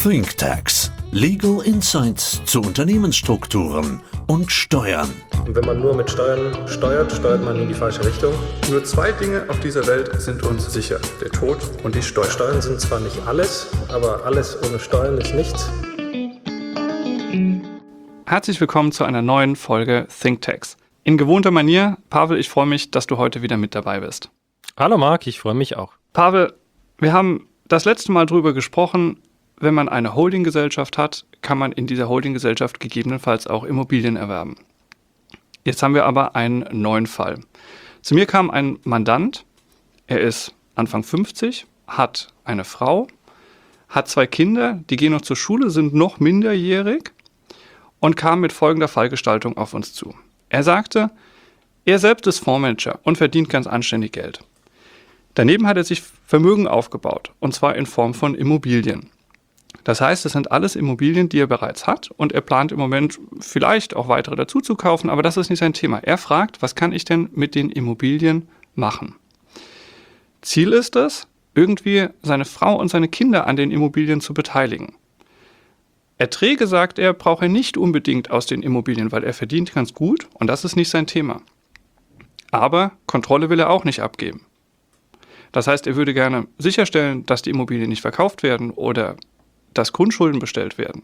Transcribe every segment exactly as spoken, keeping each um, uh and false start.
ThinkTax. Legal Insights zu Unternehmensstrukturen und Steuern. Und wenn man nur mit Steuern steuert, steuert man in die falsche Richtung. Nur zwei Dinge auf dieser Welt sind uns sicher: der Tod und die Steuern. Steuern sind zwar nicht alles, aber alles ohne Steuern ist nichts. Herzlich willkommen zu einer neuen Folge ThinkTax. In gewohnter Manier, Pavel, ich freue mich, dass du heute wieder mit dabei bist. Hallo Marc, ich freue mich auch. Pavel, wir haben das letzte Mal darüber gesprochen, wenn man eine Holdinggesellschaft hat, kann man in dieser Holdinggesellschaft gegebenenfalls auch Immobilien erwerben. Jetzt haben wir aber einen neuen Fall. Zu mir kam ein Mandant, er ist Anfang fünfzig, hat eine Frau, hat zwei Kinder, die gehen noch zur Schule, sind noch minderjährig und kam mit folgender Fallgestaltung auf uns zu. Er sagte, er selbst ist Fondsmanager und verdient ganz anständig Geld. Daneben hat er sich Vermögen aufgebaut, und zwar in Form von Immobilien. Das heißt, es sind alles Immobilien, die er bereits hat, und er plant im Moment vielleicht auch weitere dazu zu kaufen, aber das ist nicht sein Thema. Er fragt, was kann ich denn mit den Immobilien machen? Ziel ist es, irgendwie seine Frau und seine Kinder an den Immobilien zu beteiligen. Erträge, sagt er, braucht er nicht unbedingt aus den Immobilien, weil er verdient ganz gut und das ist nicht sein Thema. Aber Kontrolle will er auch nicht abgeben. Das heißt, er würde gerne sicherstellen, dass die Immobilien nicht verkauft werden oder dass Grundschulden bestellt werden.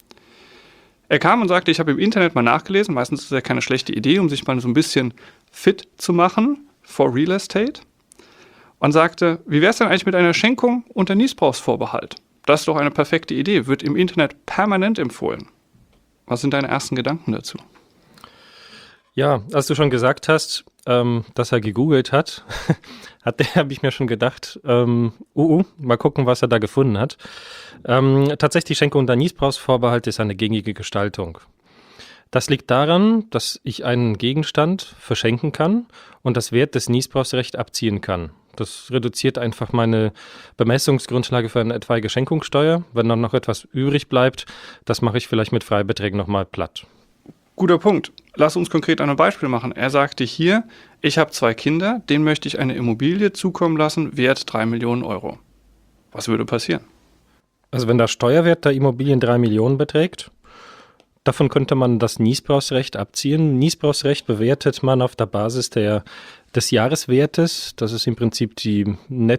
Er kam und sagte, ich habe im Internet mal nachgelesen, meistens ist es ja keine schlechte Idee, um sich mal so ein bisschen fit zu machen for Real Estate, und sagte, wie wäre es denn eigentlich mit einer Schenkung unter Niesbrauchsvorbehalt? Das ist doch eine perfekte Idee, wird im Internet permanent empfohlen. Was sind deine ersten Gedanken dazu? Ja, als du schon gesagt hast, ähm, dass er gegoogelt hat, hat habe ich mir schon gedacht, ähm, uh, uh, mal gucken, was er da gefunden hat. Ähm, tatsächlich, Schenkung unter Niesbrauchsvorbehalt ist eine gängige Gestaltung. Das liegt daran, dass ich einen Gegenstand verschenken kann und das Wert des Niesbrauchsrechts abziehen kann. Das reduziert einfach meine Bemessungsgrundlage für eine etwaige Schenkungssteuer. Wenn dann noch etwas übrig bleibt, das mache ich vielleicht mit Freibeträgen nochmal platt. Guter Punkt. Lass uns konkret ein Beispiel machen. Er sagte hier, ich habe zwei Kinder, denen möchte ich eine Immobilie zukommen lassen, wert drei Millionen Euro. Was würde passieren? Also wenn der Steuerwert der Immobilien drei Millionen beträgt, davon könnte man das Niesbrauchsrecht abziehen. Niesbrauchsrecht bewertet man auf der Basis der, des Jahreswertes. Das ist im Prinzip die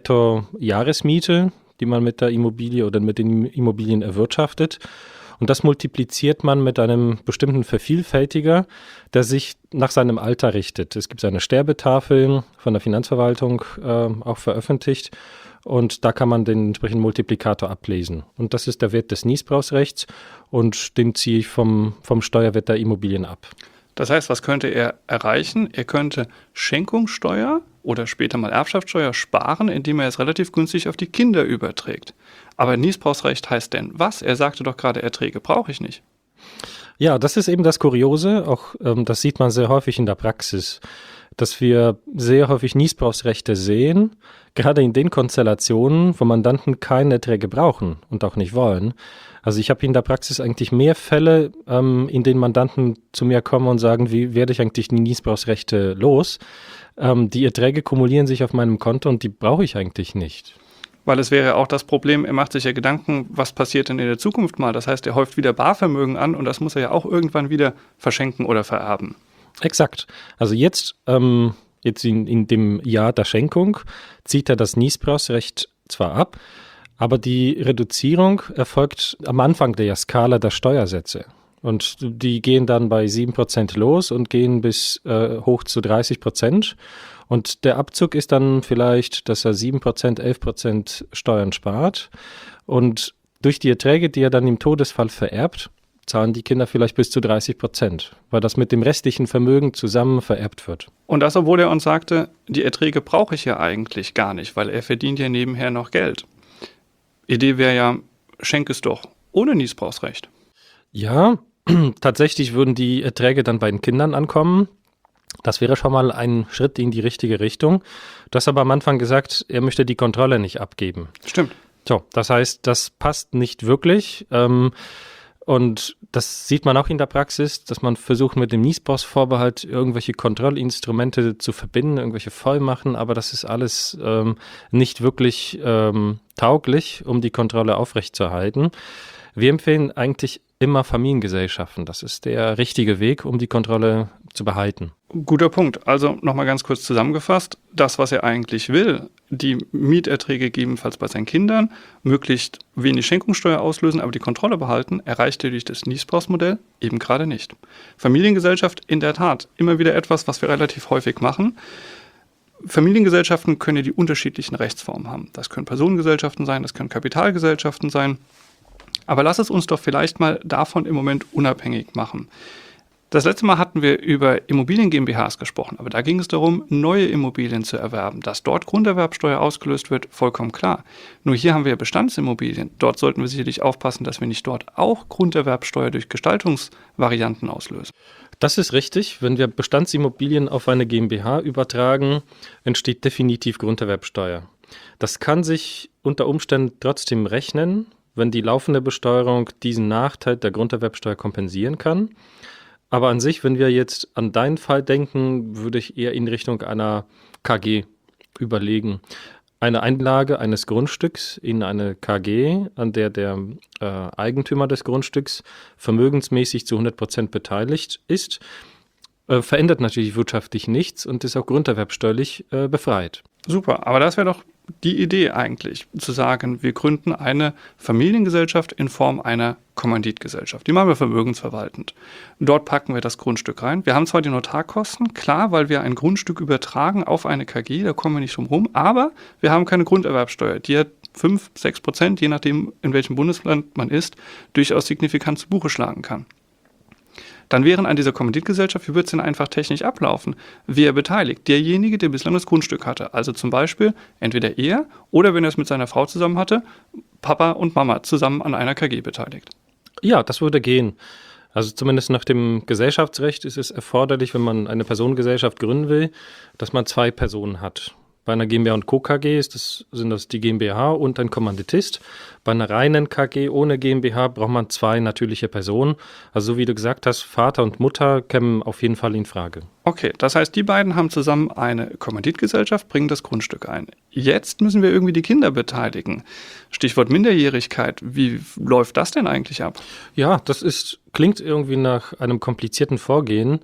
Netto-Jahresmiete, die man mit der Immobilie oder mit den Immobilien erwirtschaftet. Und das multipliziert man mit einem bestimmten Vervielfältiger, der sich nach seinem Alter richtet. Es gibt eine Sterbetafel von der Finanzverwaltung äh, auch veröffentlicht. Und da kann man den entsprechenden Multiplikator ablesen. Und das ist der Wert des Niesbrauchsrechts und den ziehe ich vom, vom Steuerwert der Immobilien ab. Das heißt, was könnte er erreichen? Er könnte Schenkungssteuer oder später mal Erbschaftssteuer sparen, indem er es relativ günstig auf die Kinder überträgt. Aber Niesbrauchsrecht heißt denn was? Er sagte doch gerade, Erträge brauche ich nicht. Ja, das ist eben das Kuriose. Auch ähm, das sieht man sehr häufig in der Praxis, dass wir sehr häufig Niesbrauchsrechte sehen, gerade in den Konstellationen, wo Mandanten keine Erträge brauchen und auch nicht wollen. Also ich habe in der Praxis eigentlich mehr Fälle, ähm, in denen Mandanten zu mir kommen und sagen, wie werde ich eigentlich die Niesbrauchsrechte los? Ähm, die Erträge kumulieren sich auf meinem Konto und die brauche ich eigentlich nicht. Weil es wäre auch das Problem, er macht sich ja Gedanken, was passiert denn in der Zukunft mal? Das heißt, er häuft wieder Barvermögen an und das muss er ja auch irgendwann wieder verschenken oder vererben. Exakt. Also jetzt, ähm, jetzt in, in dem Jahr der Schenkung zieht er das Niesbrauchsrecht zwar ab, aber die Reduzierung erfolgt am Anfang der Skala der Steuersätze. Und die gehen dann bei sieben Prozent los und gehen bis äh, hoch zu dreißig Prozent. Und der Abzug ist dann vielleicht, dass er sieben Prozent, elf Prozent Steuern spart. Und durch die Erträge, die er dann im Todesfall vererbt, zahlen die Kinder vielleicht bis zu dreißig Prozent, weil das mit dem restlichen Vermögen zusammen vererbt wird. Und das, obwohl er uns sagte, die Erträge brauche ich ja eigentlich gar nicht, weil er verdient ja nebenher noch Geld. Idee wäre ja, schenk es doch ohne Niesbrauchsrecht. Ja, tatsächlich würden die Erträge dann bei den Kindern ankommen. Das wäre schon mal ein Schritt in die richtige Richtung. Du hast aber am Anfang gesagt, er möchte die Kontrolle nicht abgeben. Stimmt. So, das heißt, das passt nicht wirklich. Ähm, Und das sieht man auch in der Praxis, dass man versucht, mit dem Niesbrauchsvorbehalt irgendwelche Kontrollinstrumente zu verbinden, irgendwelche Vollmachen, aber das ist alles ähm, nicht wirklich ähm, tauglich, um die Kontrolle aufrechtzuerhalten. Wir empfehlen eigentlich immer Familiengesellschaften. Das ist der richtige Weg, um die Kontrolle zu behalten. Guter Punkt. Also nochmal ganz kurz zusammengefasst. Das, was er eigentlich will, die Mieterträge gegebenenfalls bei seinen Kindern, möglichst wenig Schenkungssteuer auslösen, aber die Kontrolle behalten, erreicht er durch das Niesbrauchsmodell eben gerade nicht. Familiengesellschaft in der Tat immer wieder etwas, was wir relativ häufig machen. Familiengesellschaften können ja die unterschiedlichen Rechtsformen haben. Das können Personengesellschaften sein, das können Kapitalgesellschaften sein. Aber lass es uns doch vielleicht mal davon im Moment unabhängig machen. Das letzte Mal hatten wir über Immobilien-GmbHs gesprochen, aber da ging es darum, neue Immobilien zu erwerben. Dass dort Grunderwerbsteuer ausgelöst wird, vollkommen klar. Nur hier haben wir Bestandsimmobilien. Dort sollten wir sicherlich aufpassen, dass wir nicht dort auch Grunderwerbsteuer durch Gestaltungsvarianten auslösen. Das ist richtig. Wenn wir Bestandsimmobilien auf eine GmbH übertragen, entsteht definitiv Grunderwerbsteuer. Das kann sich unter Umständen trotzdem rechnen, wenn die laufende Besteuerung diesen Nachteil der Grunderwerbsteuer kompensieren kann. Aber an sich, wenn wir jetzt an deinen Fall denken, würde ich eher in Richtung einer K G überlegen. Eine Einlage eines Grundstücks in eine K G, an der der äh, Eigentümer des Grundstücks vermögensmäßig zu hundert Prozent beteiligt ist, äh, verändert natürlich wirtschaftlich nichts und ist auch grunderwerbsteuerlich äh, befreit. Super, aber das wäre doch die Idee eigentlich, zu sagen, wir gründen eine Familiengesellschaft in Form einer Kommanditgesellschaft. Die machen wir vermögensverwaltend. Dort packen wir das Grundstück rein. Wir haben zwar die Notarkosten, klar, weil wir ein Grundstück übertragen auf eine K G, da kommen wir nicht drum rum, aber wir haben keine Grunderwerbsteuer, die ja fünf, sechs Prozent, je nachdem in welchem Bundesland man ist, durchaus signifikant zu Buche schlagen kann. Dann wären an dieser Kommanditgesellschaft, wie würde es denn einfach technisch ablaufen? Wer beteiligt? Derjenige, der bislang das Grundstück hatte. Also zum Beispiel entweder er oder, wenn er es mit seiner Frau zusammen hatte, Papa und Mama zusammen an einer K G beteiligt. Ja, das würde gehen. Also zumindest nach dem Gesellschaftsrecht ist es erforderlich, wenn man eine Personengesellschaft gründen will, dass man zwei Personen hat. Bei einer GmbH und Co. K G ist das, sind das die GmbH und ein Kommanditist. Bei einer reinen K G ohne GmbH braucht man zwei natürliche Personen. Also so wie du gesagt hast, Vater und Mutter kämen auf jeden Fall in Frage. Okay, das heißt, die beiden haben zusammen eine Kommanditgesellschaft, bringen das Grundstück ein. Jetzt müssen wir irgendwie die Kinder beteiligen. Stichwort Minderjährigkeit. Wie läuft das denn eigentlich ab? Ja, das ist, klingt irgendwie nach einem komplizierten Vorgehen.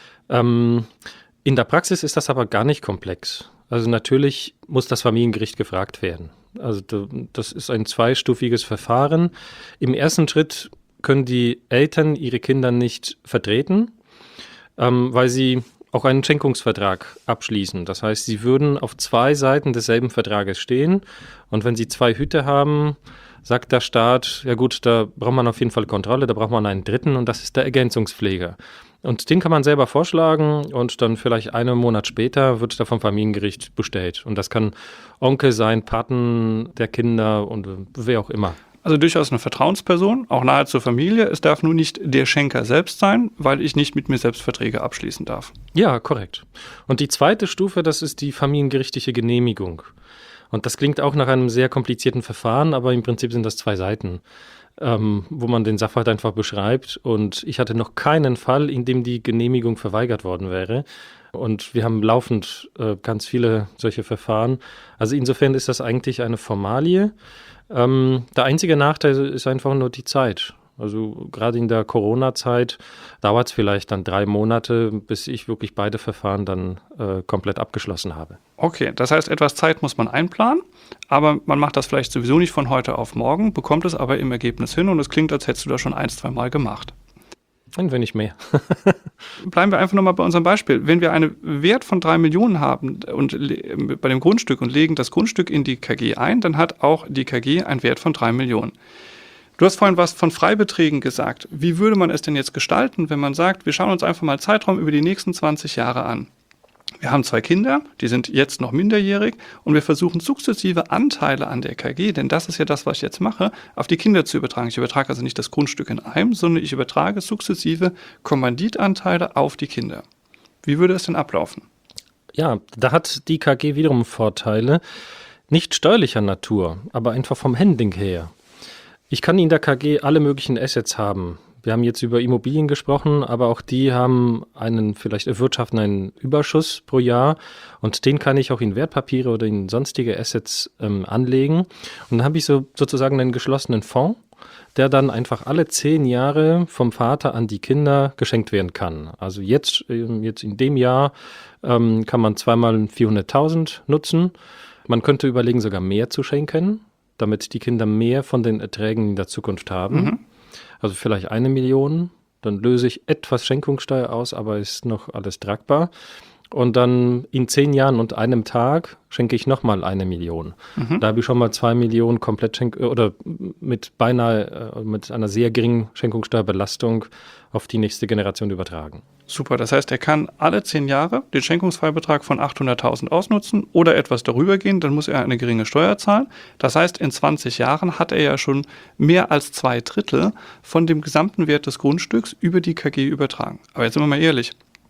Ähm, in der Praxis ist das aber gar nicht komplex. Also natürlich muss das Familiengericht gefragt werden. Also das ist ein zweistufiges Verfahren. Im ersten Schritt können die Eltern ihre Kinder nicht vertreten, ähm, weil sie auch einen Schenkungsvertrag abschließen. Das heißt, sie würden auf zwei Seiten desselben Vertrages stehen. Und wenn sie zwei Hüte haben, sagt der Staat, ja gut, da braucht man auf jeden Fall Kontrolle, da braucht man einen dritten und das ist der Ergänzungspfleger. Und den kann man selber vorschlagen und dann vielleicht einen Monat später wird der vom Familiengericht bestellt. Und das kann Onkel sein, Paten der Kinder und wer auch immer. Also durchaus eine Vertrauensperson, auch nahe zur Familie. Es darf nur nicht der Schenker selbst sein, weil ich nicht mit mir selbst Verträge abschließen darf. Ja, korrekt. Und die zweite Stufe, das ist die familiengerichtliche Genehmigung. Und das klingt auch nach einem sehr komplizierten Verfahren, aber im Prinzip sind das zwei Seiten. Ähm, wo man den Sachverhalt einfach beschreibt. Und ich hatte noch keinen Fall, in dem die Genehmigung verweigert worden wäre. Und wir haben laufend äh, ganz viele solche Verfahren. Also insofern ist das eigentlich eine Formalie. Ähm, der einzige Nachteil ist einfach nur die Zeit. Also gerade in der Corona-Zeit dauert es vielleicht dann drei Monate, bis ich wirklich beide Verfahren dann äh, komplett abgeschlossen habe. Okay, das heißt, etwas Zeit muss man einplanen, aber man macht das vielleicht sowieso nicht von heute auf morgen, bekommt es aber im Ergebnis hin und es klingt, als hättest du das schon ein, zwei Mal gemacht. Ein wenig mehr. Bleiben wir einfach nochmal bei unserem Beispiel. Wenn wir einen Wert von drei Millionen haben und bei dem Grundstück und legen das Grundstück in die K G ein, dann hat auch die K G einen Wert von drei Millionen. Du hast vorhin was von Freibeträgen gesagt. Wie würde man es denn jetzt gestalten, wenn man sagt, wir schauen uns einfach mal Zeitraum über die nächsten zwanzig Jahre an? Wir haben zwei Kinder, die sind jetzt noch minderjährig und wir versuchen sukzessive Anteile an der K G, denn das ist ja das, was ich jetzt mache, auf die Kinder zu übertragen. Ich übertrage also nicht das Grundstück in einem, sondern ich übertrage sukzessive Kommanditanteile auf die Kinder. Wie würde es denn ablaufen? Ja, da hat die K G wiederum Vorteile, nicht steuerlicher Natur, aber einfach vom Handling her. Ich kann in der K G alle möglichen Assets haben. Wir haben jetzt über Immobilien gesprochen, aber auch die haben einen, vielleicht erwirtschaften einen Überschuss pro Jahr und den kann ich auch in Wertpapiere oder in sonstige Assets ähm, anlegen. Und dann habe ich so sozusagen einen geschlossenen Fonds, der dann einfach alle zehn Jahre vom Vater an die Kinder geschenkt werden kann. Also jetzt, jetzt in dem Jahr ähm, kann man zweimal vierhunderttausend nutzen. Man könnte überlegen, sogar mehr zu schenken, damit die Kinder mehr von den Erträgen in der Zukunft haben. Mhm. Also vielleicht eine Million, dann löse ich etwas Schenkungssteuer aus, aber ist noch alles tragbar. Und dann in zehn Jahren und einem Tag schenke ich nochmal eine Million. Mhm. Da habe ich schon mal zwei Millionen komplett schenk oder mit beinahe mit einer sehr geringen Schenkungssteuerbelastung auf die nächste Generation übertragen. Super, das heißt, er kann alle zehn Jahre den Schenkungsfreibetrag von achthunderttausend ausnutzen oder etwas darüber gehen, dann muss er eine geringe Steuer zahlen. Das heißt, in zwanzig Jahren hat er ja schon mehr als zwei Drittel von dem gesamten Wert des Grundstücks über die K G übertragen. Aber jetzt sind wir mal ehrlich,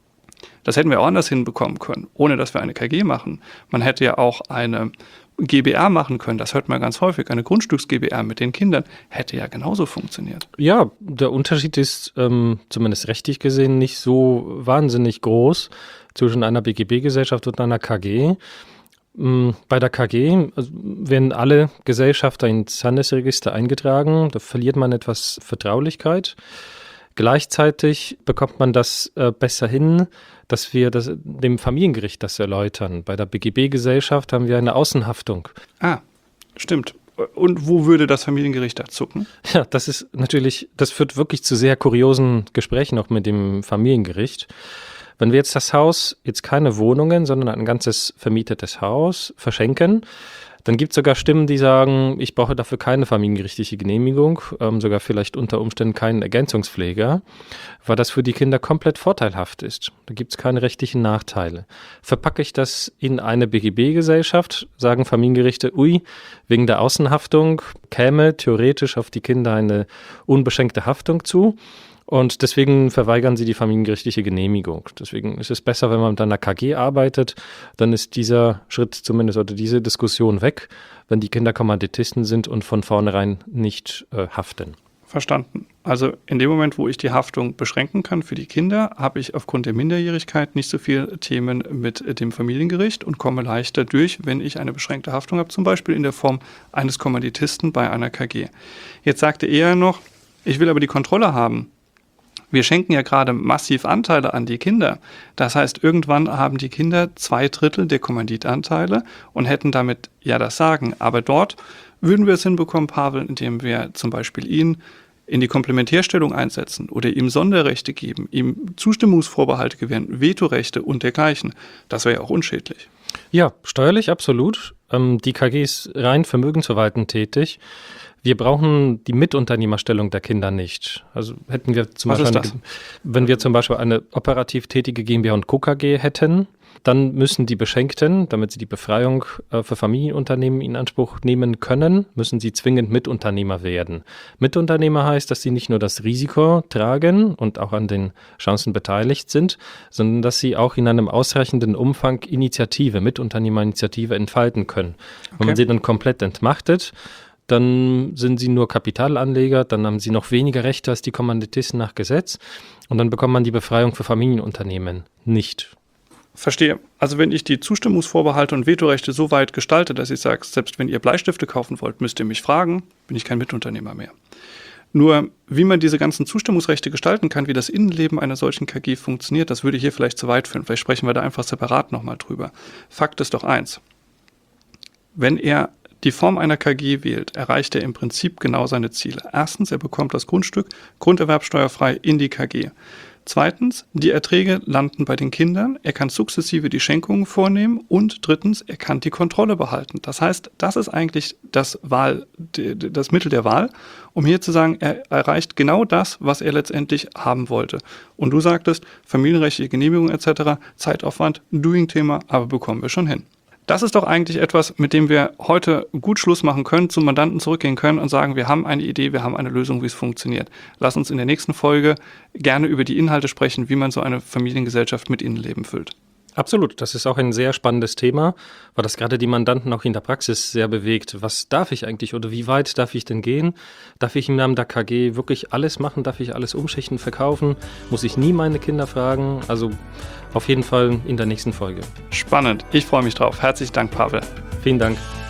das hätten wir auch anders hinbekommen können, ohne dass wir eine K G machen. Man hätte ja auch eine G b R machen können, das hört man ganz häufig, eine Grundstücks-G b R mit den Kindern, hätte ja genauso funktioniert. Ja, der Unterschied ist ähm, zumindest rechtlich gesehen nicht so wahnsinnig groß zwischen einer B G B-Gesellschaft und einer K G. Ähm, bei der K G also, werden alle Gesellschafter ins Handelsregister eingetragen, da verliert man etwas Vertraulichkeit. Gleichzeitig bekommt man das äh, besser hin, dass wir das, dem Familiengericht das erläutern. Bei der B G B-Gesellschaft haben wir eine Außenhaftung. Ah, stimmt. Und wo würde das Familiengericht da zucken? Ja, das ist natürlich, das führt wirklich zu sehr kuriosen Gesprächen auch mit dem Familiengericht. Wenn wir jetzt das Haus, jetzt keine Wohnungen, sondern ein ganzes vermietetes Haus verschenken, dann gibt es sogar Stimmen, die sagen, ich brauche dafür keine familiengerichtliche Genehmigung, ähm, sogar vielleicht unter Umständen keinen Ergänzungspfleger, weil das für die Kinder komplett vorteilhaft ist. Da gibt es keine rechtlichen Nachteile. Verpacke ich das in eine B G B-Gesellschaft, sagen Familiengerichte, ui, wegen der Außenhaftung käme theoretisch auf die Kinder eine unbeschränkte Haftung zu. Und deswegen verweigern sie die familiengerichtliche Genehmigung. Deswegen ist es besser, wenn man mit einer K G arbeitet, dann ist dieser Schritt zumindest oder diese Diskussion weg, wenn die Kinder Kommanditisten sind und von vornherein nicht äh, haften. Verstanden. Also in dem Moment, wo ich die Haftung beschränken kann für die Kinder, habe ich aufgrund der Minderjährigkeit nicht so viele Themen mit dem Familiengericht und komme leichter durch, wenn ich eine beschränkte Haftung habe, zum Beispiel in der Form eines Kommanditisten bei einer K G. Jetzt sagte er noch, ich will aber die Kontrolle haben. Wir schenken ja gerade massiv Anteile an die Kinder. Das heißt, irgendwann haben die Kinder zwei Drittel der Kommanditanteile und hätten damit ja das Sagen. Aber dort würden wir es hinbekommen, Pavel, indem wir zum Beispiel ihn in die Komplementärstellung einsetzen oder ihm Sonderrechte geben, ihm Zustimmungsvorbehalte gewähren, Vetorechte und dergleichen. Das wäre ja auch unschädlich. Ja, steuerlich absolut. Ähm, die K G ist rein vermögensverwaltend tätig. Wir brauchen die Mitunternehmerstellung der Kinder nicht. Also hätten wir zum Was Beispiel, ist das? Eine, wenn wir zum Beispiel eine operativ tätige GmbH und Co. K G hätten, dann müssen die Beschenkten, damit sie die Befreiung äh, für Familienunternehmen in Anspruch nehmen können, müssen sie zwingend Mitunternehmer werden. Mitunternehmer heißt, dass sie nicht nur das Risiko tragen und auch an den Chancen beteiligt sind, sondern dass sie auch in einem ausreichenden Umfang Initiative, Mitunternehmerinitiative entfalten können. Okay. Wenn man sie dann komplett entmachtet, dann sind sie nur Kapitalanleger, dann haben sie noch weniger Rechte als die Kommanditisten nach Gesetz und dann bekommt man die Befreiung für Familienunternehmen nicht. Verstehe. Also wenn ich die Zustimmungsvorbehalte und Vetorechte so weit gestalte, dass ich sage, selbst wenn ihr Bleistifte kaufen wollt, müsst ihr mich fragen, bin ich kein Mitunternehmer mehr. Nur wie man diese ganzen Zustimmungsrechte gestalten kann, wie das Innenleben einer solchen K G funktioniert, das würde hier vielleicht zu weit führen. Vielleicht sprechen wir da einfach separat nochmal drüber. Fakt ist doch eins. Wenn er die Form einer K G wählt, erreicht er im Prinzip genau seine Ziele. Erstens, er bekommt das Grundstück grunderwerbsteuerfrei in die K G. Zweitens, die Erträge landen bei den Kindern, er kann sukzessive die Schenkungen vornehmen und drittens, er kann die Kontrolle behalten. Das heißt, das ist eigentlich das, Wahl, das Mittel der Wahl, um hier zu sagen, er erreicht genau das, was er letztendlich haben wollte. Und du sagtest, familienrechtliche Genehmigung et cetera, Zeitaufwand, Doing-Thema, aber bekommen wir schon hin. Das ist doch eigentlich etwas, mit dem wir heute gut Schluss machen können, zum Mandanten zurückgehen können und sagen, wir haben eine Idee, wir haben eine Lösung, wie es funktioniert. Lass uns in der nächsten Folge gerne über die Inhalte sprechen, wie man so eine Familiengesellschaft mit Innenleben füllt. Absolut, das ist auch ein sehr spannendes Thema, weil das gerade die Mandanten auch in der Praxis sehr bewegt. Was darf ich eigentlich oder wie weit darf ich denn gehen? Darf ich im Namen der K G wirklich alles machen? Darf ich alles umschichten, verkaufen? Muss ich nie meine Kinder fragen? Also auf jeden Fall in der nächsten Folge. Spannend, ich freue mich drauf. Herzlichen Dank, Pavel. Vielen Dank.